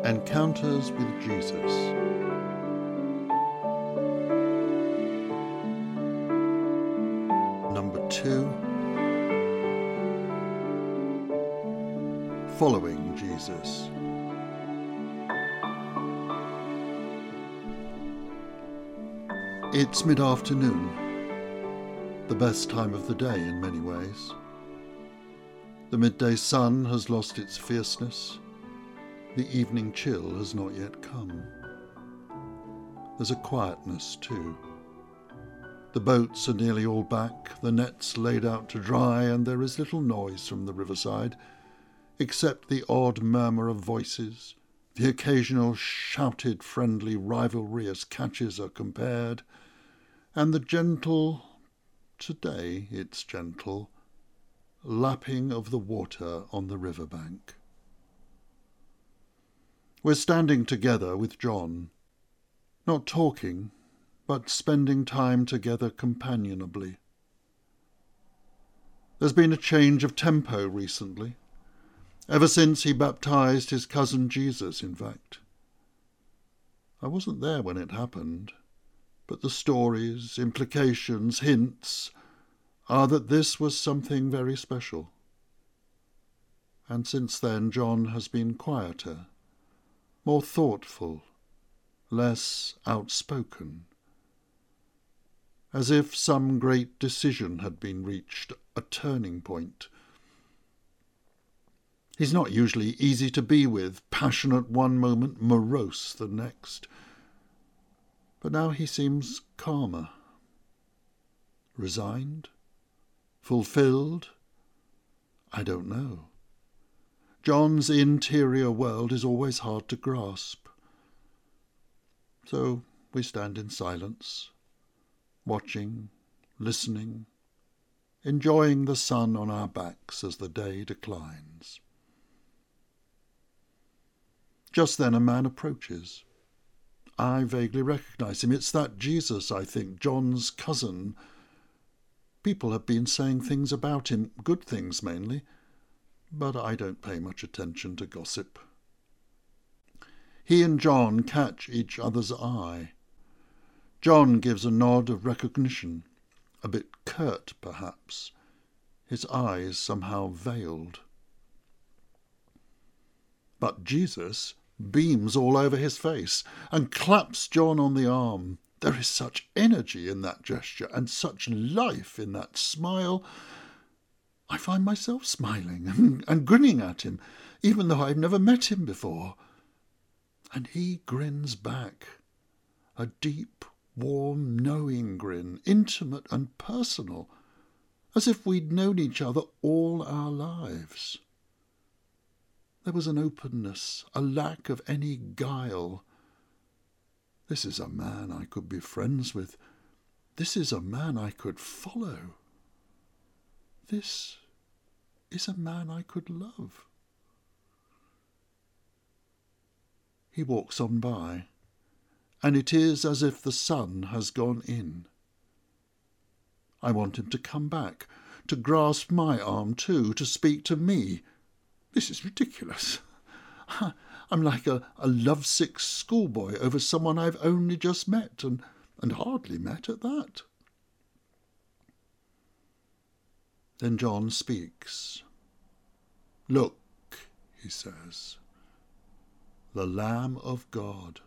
Encounters with Jesus. Number 2. Following Jesus. It's mid-afternoon, the best time of the day in many ways. The midday sun has lost its fierceness. The evening chill has not yet come. There's a quietness too. The boats are nearly all back, the nets laid out to dry, and there is little noise from the riverside, except the odd murmur of voices, the occasional shouted friendly rivalry as catches are compared, and the gentle, today it's gentle, lapping of the water on the riverbank. We're standing together with John, not talking, but spending time together companionably. There's been a change of tempo recently, ever since he baptized his cousin Jesus, in fact. I wasn't there when it happened, but the stories, implications, hints are that this was something very special. And since then John has been quieter, more thoughtful, less outspoken, as if some great decision had been reached, a turning point. He's not usually easy to be with, passionate one moment, morose the next. But now he seems calmer, resigned, fulfilled. I don't know. John's interior world is always hard to grasp. So we stand in silence, watching, listening, enjoying the sun on our backs as the day declines. Just then a man approaches. I vaguely recognise him. It's that Jesus, I think, John's cousin. People have been saying things about him, good things mainly, but I don't pay much attention to gossip. He and John catch each other's eye. John gives a nod of recognition, a bit curt perhaps, his eyes somehow veiled. But Jesus beams all over his face and claps John on the arm. There is such energy in that gesture and such life in that smile. I find myself smiling and grinning at him, even though I've never met him before. And he grins back, a deep, warm, knowing grin, intimate and personal, as if we'd known each other all our lives. There was an openness, a lack of any guile. This is a man I could be friends with. This is a man I could follow. This is a man I could love. He walks on by, and it is as if the sun has gone in. I want him to come back, to grasp my arm too, to speak to me. This is ridiculous. I'm like a lovesick schoolboy over someone I've only just met, and hardly met at that. Then John speaks. "Look," he says, "the Lamb of God."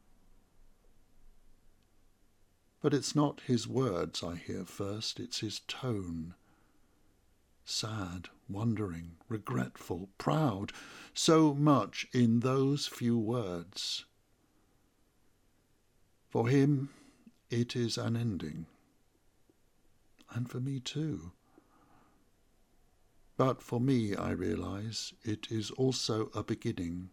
But it's not his words I hear first, it's his tone. Sad, wondering, regretful, proud, so much in those few words. For him it is an ending, and for me too. But for me, I realise, it is also a beginning.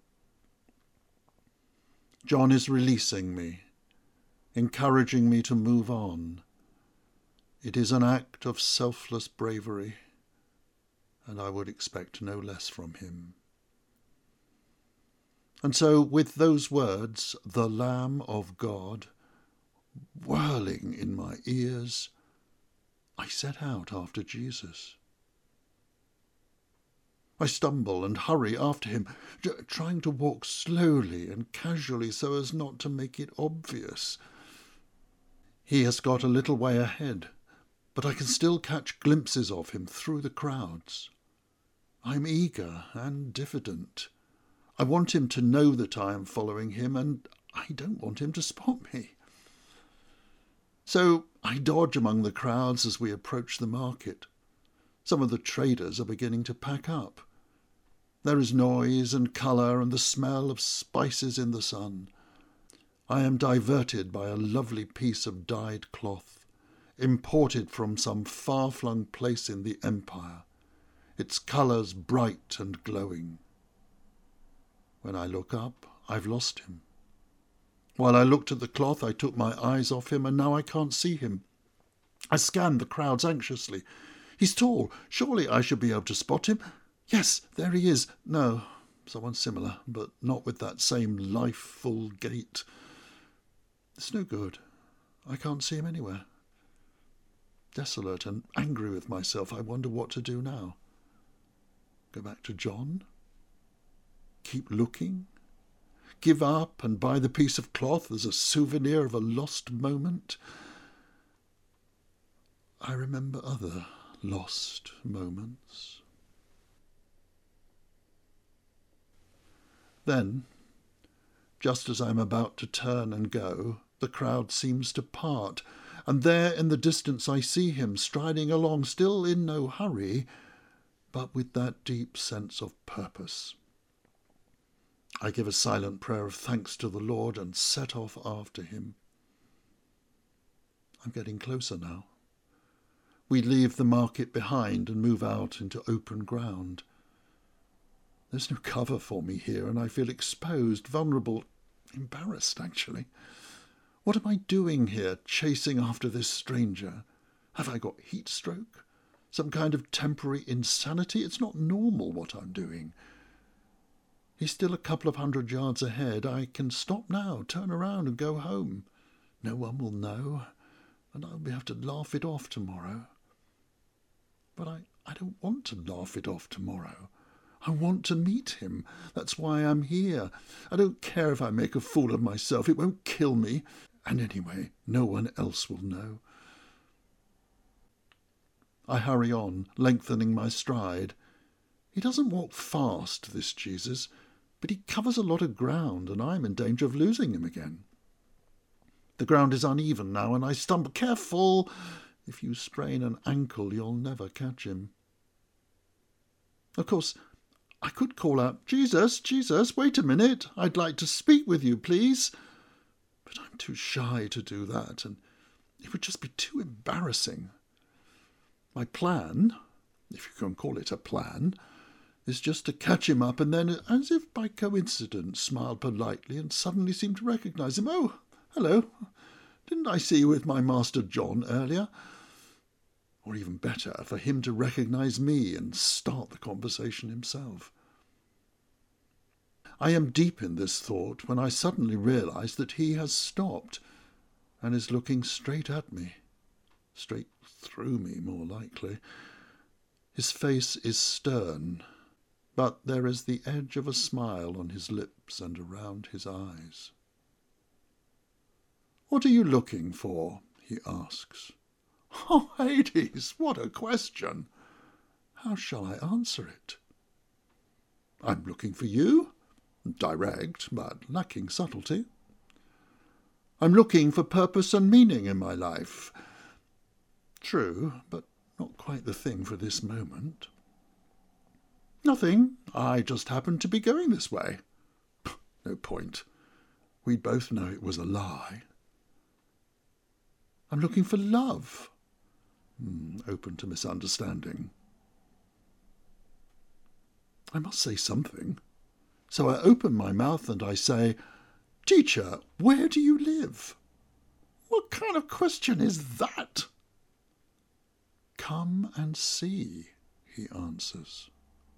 John is releasing me, encouraging me to move on. It is an act of selfless bravery, and I would expect no less from him. And so, with those words, the Lamb of God, whirling in my ears, I set out after Jesus. I stumble and hurry after him, trying to walk slowly and casually so as not to make it obvious. He has got a little way ahead, but I can still catch glimpses of him through the crowds. I'm eager and diffident. I want him to know that I am following him, and I don't want him to spot me. So I dodge among the crowds as we approach the market. Some of the traders are beginning to pack up. There is noise and colour and the smell of spices in the sun. I am diverted by a lovely piece of dyed cloth, imported from some far-flung place in the empire, its colours bright and glowing. When I look up, I've lost him. While I looked at the cloth, I took my eyes off him, and now I can't see him. I scanned the crowds anxiously. He's tall. Surely I should be able to spot him. Yes, there he is. No, someone similar, but not with that same life-full gait. It's no good. I can't see him anywhere. Desolate and angry with myself, I wonder what to do now. Go back to John? Keep looking? Give up and buy the piece of cloth as a souvenir of a lost moment? I remember other lost moments. Then, just as I'm about to turn and go, the crowd seems to part, and there in the distance I see him striding along, still in no hurry, but with that deep sense of purpose. I give a silent prayer of thanks to the Lord and set off after him. I'm getting closer now. We leave the market behind and move out into open ground. There's no cover for me here, and I feel exposed, vulnerable, embarrassed, actually. What am I doing here, chasing after this stranger? Have I got heat stroke? Some kind of temporary insanity? It's not normal what I'm doing. He's still a couple of 100 yards ahead. I can stop now, turn around and go home. No one will know, and I'll have to laugh it off tomorrow. But I don't want to laugh it off tomorrow. I want to meet him. That's why I'm here. I don't care if I make a fool of myself. It won't kill me. And anyway, no one else will know. I hurry on, lengthening my stride. He doesn't walk fast, this Jesus, but he covers a lot of ground, and I'm in danger of losing him again. The ground is uneven now, and I stumble. Careful! If you sprain an ankle, you'll never catch him. Of course, I could call out, Jesus, Jesus, wait a minute, I'd like to speak with you, please. But I'm too shy to do that, and it would just be too embarrassing. My plan, if you can call it a plan, is just to catch him up and then, as if by coincidence, smile politely and suddenly seem to recognise him. Oh, hello. Didn't I see you with my Master John earlier? Or even better, for him to recognise me and start the conversation himself. I am deep in this thought when I suddenly realise that he has stopped and is looking straight at me. Straight through me, more likely. His face is stern, but there is the edge of a smile on his lips and around his eyes. "What are you looking for?" he asks. Oh, Hades, what a question! How shall I answer it? I'm looking for you. Direct, but lacking subtlety. I'm looking for purpose and meaning in my life. True, but not quite the thing for this moment. Nothing. I just happened to be going this way. No point. We'd both know it was a lie. I'm looking for love. Open to misunderstanding. I must say something. So I open my mouth and I say, Teacher, where do you live? What kind of question is that? Come and see, he answers.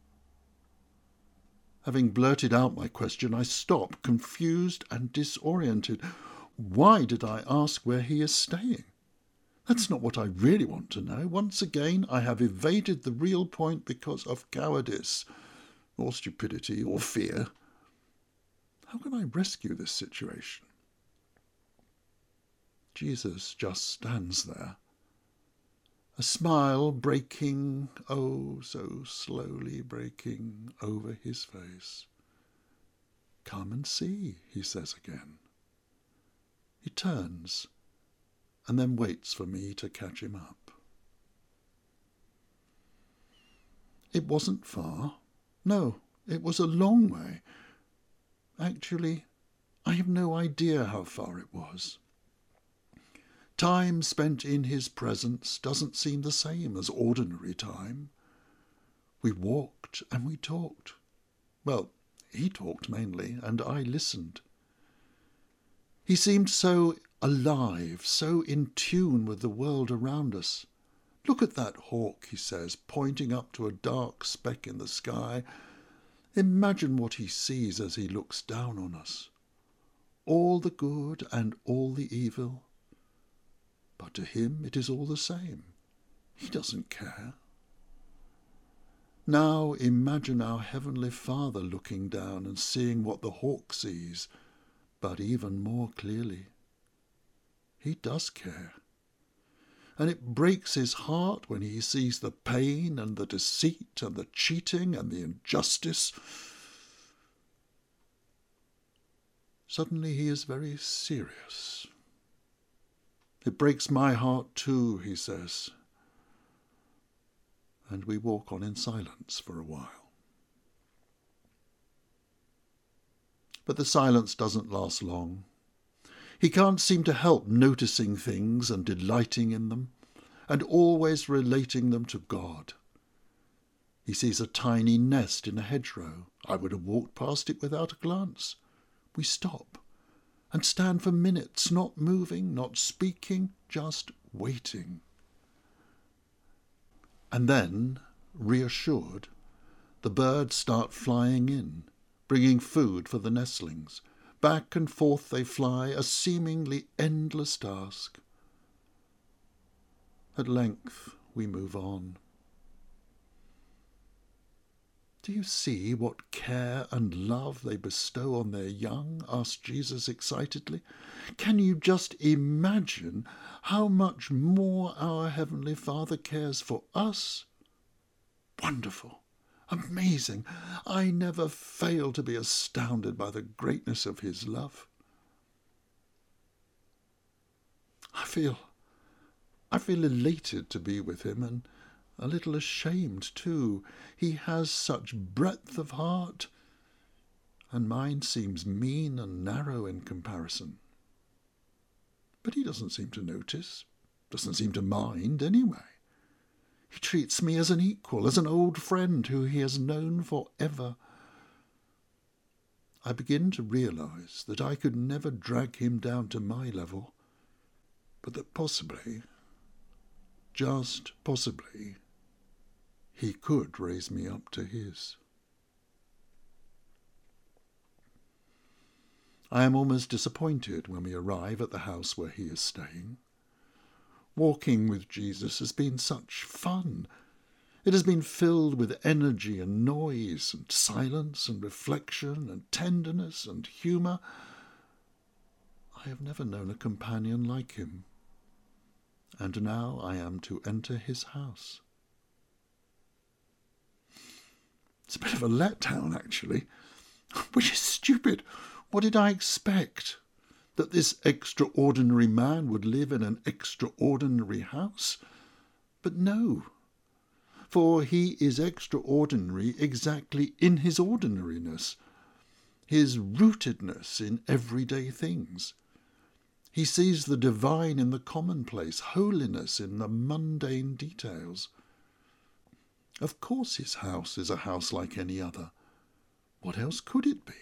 Having blurted out my question, I stop, confused and disoriented. Why did I ask where he is staying? That's not what I really want to know. Once again, I have evaded the real point because of cowardice. or stupidity, or fear. How can I rescue this situation? Jesus just stands there, a smile breaking, oh, so slowly breaking over his face. "Come and see," he says again. He turns and then waits for me to catch him up. It wasn't far. No, it was a long way. Actually, I have no idea how far it was. Time spent in his presence doesn't seem the same as ordinary time. We walked and we talked. Well, he talked mainly, and I listened. He seemed so alive, so in tune with the world around us. "Look at that hawk," he says, pointing up to a dark speck in the sky. "Imagine what he sees as he looks down on us. All the good and all the evil. But to him it is all the same. He doesn't care." Now imagine our Heavenly Father looking down and seeing what the hawk sees, but even more clearly. He does care. And it breaks his heart when he sees the pain and the deceit and the cheating and the injustice. Suddenly he is very serious. "It breaks my heart too," he says. And we walk on in silence for a while. But the silence doesn't last long. He can't seem to help noticing things and delighting in them, and always relating them to God. He sees a tiny nest in a hedgerow. I would have walked past it without a glance. We stop and stand for minutes, not moving, not speaking, just waiting. And then, reassured, the birds start flying in, bringing food for the nestlings. Back and forth they fly, a seemingly endless task. At length we move on. "Do you see what care and love they bestow on their young?" asked Jesus excitedly. "Can you just imagine how much more our Heavenly Father cares for us? Wonderful! Amazing! I never fail to be astounded by the greatness of his love." I feel elated to be with him, and a little ashamed too. He has such breadth of heart, and mine seems mean and narrow in comparison. But he doesn't seem to notice, doesn't seem to mind anyway. He treats me as an equal, as an old friend who he has known for ever. I begin to realise that I could never drag him down to my level, but that possibly, just possibly, he could raise me up to his. I am almost disappointed when we arrive at the house where he is staying. Walking with Jesus has been such fun. It has been filled with energy and noise and silence and reflection and tenderness and humour. I have never known a companion like him. And now I am to enter his house. It's a bit of a letdown, actually, which is stupid. What did I expect? That this extraordinary man would live in an extraordinary house? But no, for he is extraordinary exactly in his ordinariness, his rootedness in everyday things. He sees the divine in the commonplace, holiness in the mundane details. Of course his house is a house like any other. What else could it be?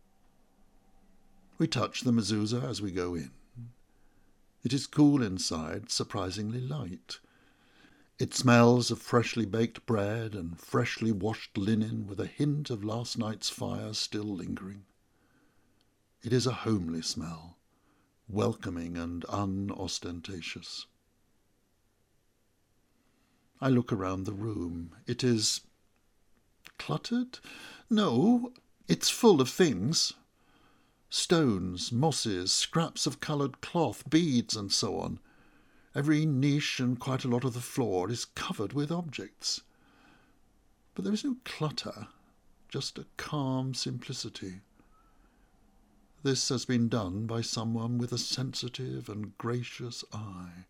We touch the mezuzah as we go in. It is cool inside, surprisingly light. It smells of freshly baked bread and freshly washed linen with a hint of last night's fire still lingering. It is a homely smell, welcoming and unostentatious. I look around the room. It is Cluttered? No, it's full of things. Stones, mosses, scraps of coloured cloth, beads, and so on. Every niche and quite a lot of the floor is covered with objects. But there is no clutter, just a calm simplicity. This has been done by someone with a sensitive and gracious eye.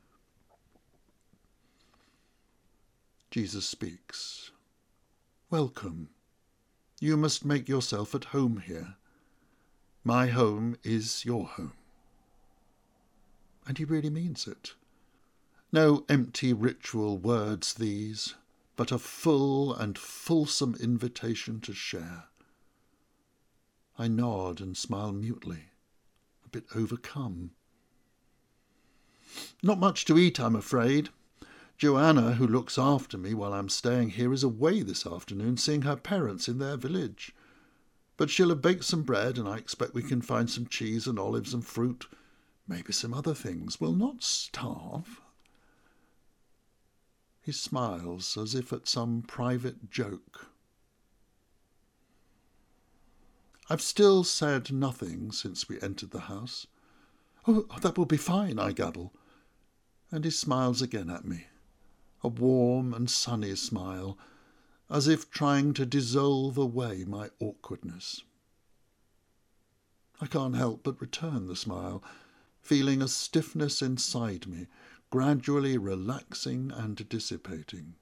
Jesus speaks. Welcome. You must make yourself at home here. My home is your home. And he really means it. No empty ritual words these, but a full and fulsome invitation to share. I nod and smile mutely, a bit overcome. Not much to eat, I'm afraid. Joanna, who looks after me while I'm staying here, is away this afternoon seeing her parents in their village. But she'll have baked some bread, and I expect we can find some cheese and olives and fruit, maybe some other things. We'll not starve. He smiles as if at some private joke. I've still said nothing since we entered the house. Oh, that will be fine, I gabble. And he smiles again at me, a warm and sunny smile, as if trying to dissolve away my awkwardness. I can't help but return the smile, feeling a stiffness inside me, gradually relaxing and dissipating.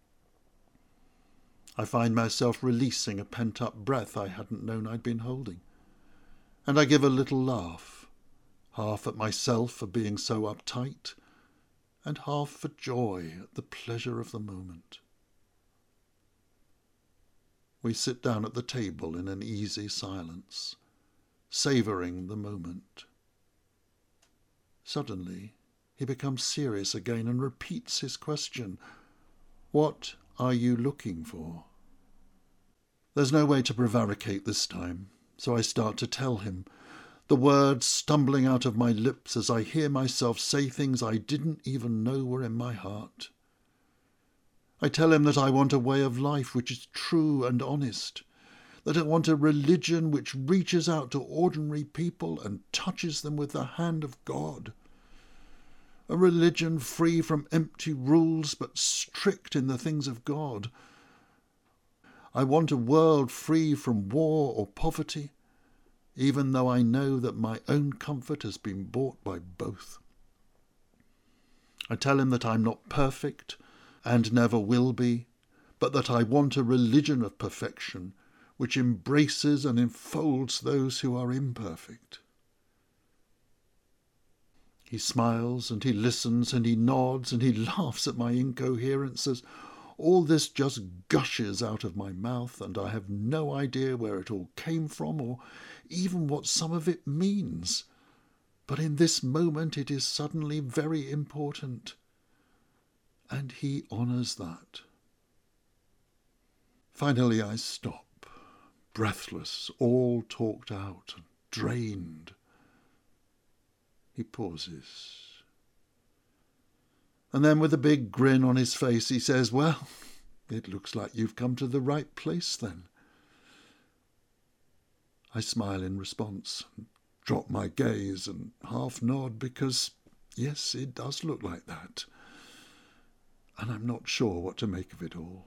I find myself releasing a pent-up breath I hadn't known I'd been holding, and I give a little laugh, half at myself for being so uptight, and half for joy at the pleasure of the moment. We sit down at the table in an easy silence, savouring the moment. Suddenly, he becomes serious again and repeats his question. What are you looking for? There's no way to prevaricate this time, so I start to tell him, the words stumbling out of my lips as I hear myself say things I didn't even know were in my heart. I tell him that I want a way of life which is true and honest, that I want a religion which reaches out to ordinary people and touches them with the hand of God. A religion free from empty rules but strict in the things of God. I want a world free from war or poverty, even though I know that my own comfort has been bought by both. I tell him that I'm not perfect and never will be, but that I want a religion of perfection which embraces and enfolds those who are imperfect. He smiles and he listens and he nods and he laughs at my incoherence as all this just gushes out of my mouth and I have no idea where it all came from or even what some of it means. But in this moment it is suddenly very important, and he honours that. Finally I stop, breathless, all talked out, drained. He pauses. And then with a big grin on his face he says, "Well, it looks like you've come to the right place then." I smile in response, drop my gaze and half nod because, yes, it does look like that. And I'm not sure what to make of it all.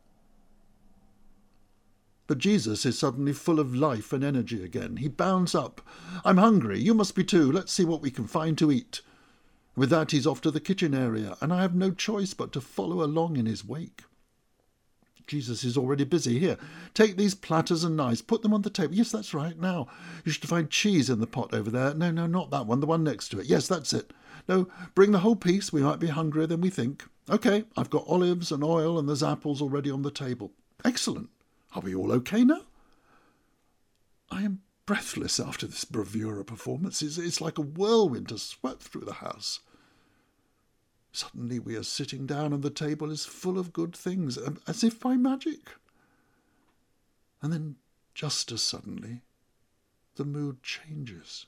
But Jesus is suddenly full of life and energy again. He bounds up. "I'm hungry. You must be too. Let's see what we can find to eat." With that he's off to the kitchen area, and I have no choice but to follow along in his wake. Jesus is already busy. "Here, take these platters and knives, put them on the table." "Yes, that's right. Now, you should find cheese in the pot over there." No, not that one, the one next to it." "Yes, that's it." "No, bring the whole piece. We might be hungrier than we think." "OK, I've got olives and oil and there's apples already on the table." "Excellent. Are we all OK now?" I am breathless after this bravura performance. It's like a whirlwind has swept through the house. Suddenly we are sitting down and the table is full of good things, as if by magic. And then, just as suddenly, the mood changes.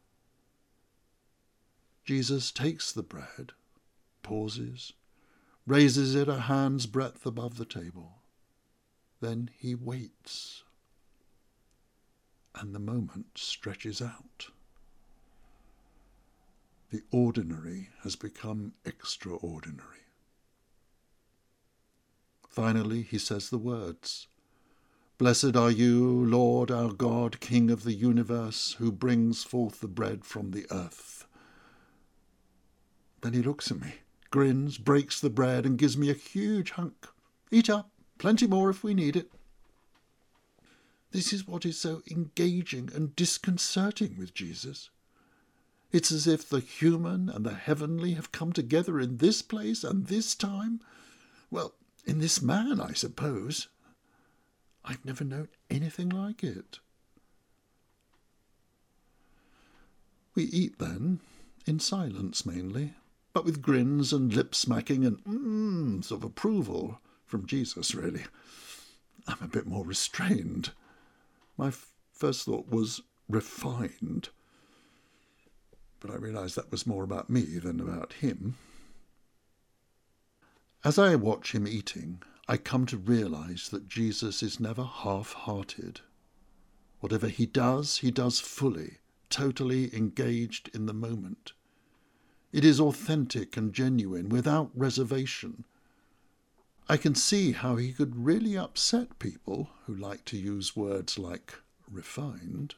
Jesus takes the bread, pauses, raises it a hand's breadth above the table. Then he waits, and the moment stretches out. The ordinary has become extraordinary. Finally, he says the words, "Blessed are you, Lord our God, King of the universe, who brings forth the bread from the earth." Then he looks at me, grins, breaks the bread, and gives me a huge hunk. "Eat up, plenty more if we need it." This is what is so engaging and disconcerting with Jesus. It's as if the human and the heavenly have come together in this place and this time. Well, in this man, I suppose. I've never known anything like it. We eat then, in silence mainly, but with grins and lip-smacking and mms of approval from Jesus, really. I'm a bit more restrained. My first thought was refined, but I realised that was more about me than about him. As I watch him eating, I come to realise that Jesus is never half-hearted. Whatever he does fully, totally engaged in the moment. It is authentic and genuine, without reservation. I can see how he could really upset people who like to use words like refined.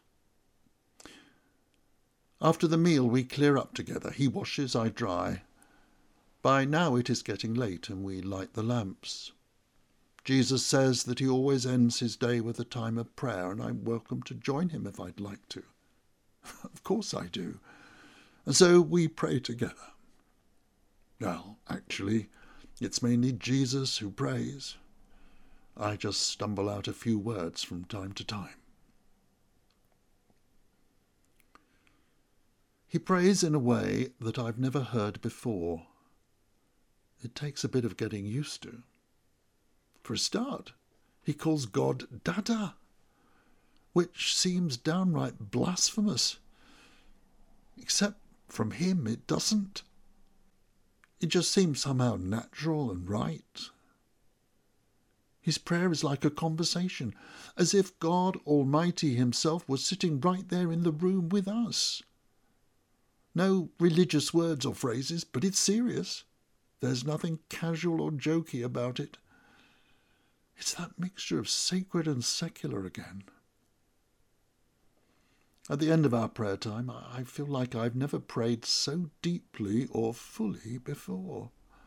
After the meal we clear up together. He washes, I dry. By now it is getting late and we light the lamps. Jesus says that he always ends his day with a time of prayer, and I'm welcome to join him if I'd like to. Of course I do. And so we pray together. Well, actually, it's mainly Jesus who prays. I just stumble out a few words from time to time. He prays in a way that I've never heard before. It takes a bit of getting used to. For a start, he calls God Dada, which seems downright blasphemous. Except from him it doesn't. It just seems somehow natural and right. His prayer is like a conversation, as if God Almighty himself was sitting right there in the room with us. No religious words or phrases, but it's serious. There's nothing casual or jokey about it. It's that mixture of sacred and secular again. At the end of our prayer time, I feel like I've never prayed so deeply or fully before.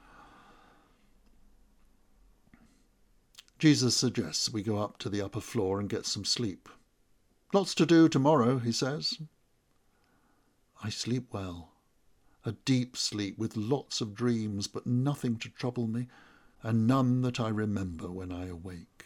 Jesus suggests we go up to the upper floor and get some sleep. Lots to do tomorrow, he says. I sleep well, a deep sleep with lots of dreams, but nothing to trouble me, and none that I remember when I awake.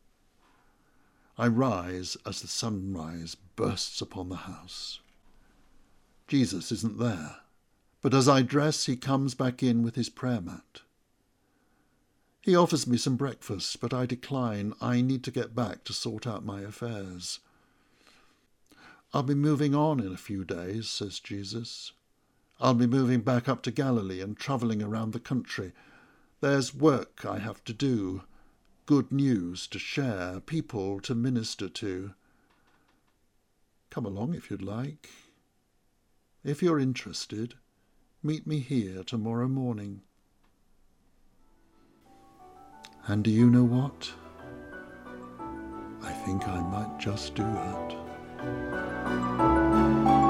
I rise as the sunrise bursts upon the house. Jesus isn't there, but as I dress he comes back in with his prayer mat. He offers me some breakfast, but I decline. I need to get back to sort out my affairs. I'll be moving on in a few days, says Jesus. I'll be moving back up to Galilee and travelling around the country. There's work I have to do, good news to share, people to minister to. Come along if you'd like. If you're interested, meet me here tomorrow morning. And do you know what? I think I might just do that.